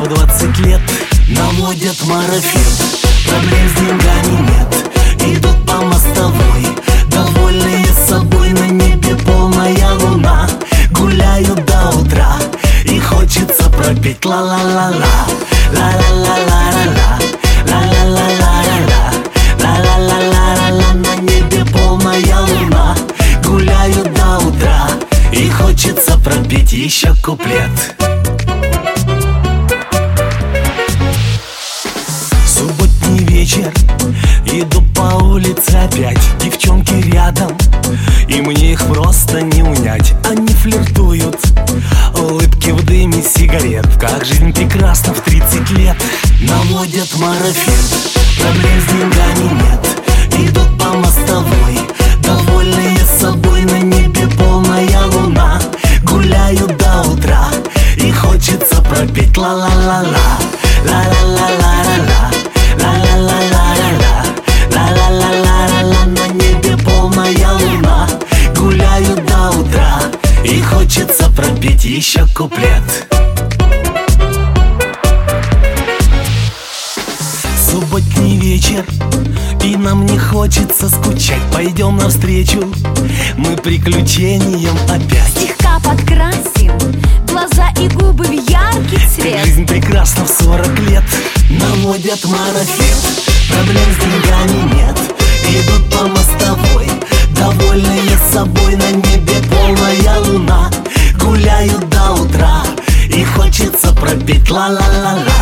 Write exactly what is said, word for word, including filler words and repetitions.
в двадцать лет наводят марафет. Проблем с деньгами нет, идут по мостовой, довольные собой, на небе полная луна. Гуляют до утра, и хочется пропеть ла-ла-ла-ла, ла-ла-ла-ла-ла-ла, ла-ла-ла-ла-ла-ла, ла-ла-ла-ла-ла-ла. На небе полная луна, гуляют до утра, и хочется пропеть еще куплет. Субботний вечер, иду по улице опять, девчонки рядом, и мне их просто не унять. Они флиртуют, улыбки в дыме сигарет. Как жизнь прекрасна в тридцать лет, наводят марафет. Проблем с деньгами нет, идут по мостовой, довольные собой, на небе полная луна. Гуляют до утра, и хочется пропеть ла-ла-ла-ла, ла-ла-ла-ла-ла-ла, ла-ла-ла-ла-ла-ла, ла-ла-ла-ла-ла. На небе полная луна, гуляют до утра, и хочется пропеть еще куплет. Субботний вечер, и нам не хочется скучать. Пойдем навстречу мы приключениям опять. Слегка подкрасим глаза и губы в яркий цвет. Как жизнь прекрасна в сорок лет, наводят марафет. Проблем с деньгами нет, идут по мостовой, довольные собой, на небе полная луна. Гуляют до утра, и хочется пропеть ла-ла-ла-ла,